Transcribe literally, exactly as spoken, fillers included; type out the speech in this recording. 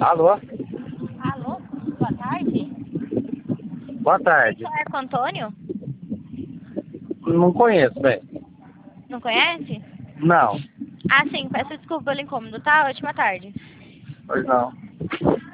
Alô? Alô? Boa tarde. Boa tarde. Falar com o Antônio? Não conheço, bem. Não conhece? Não. Ah, sim. Peço desculpa pelo incômodo, tá? Ótima tarde. Pois não.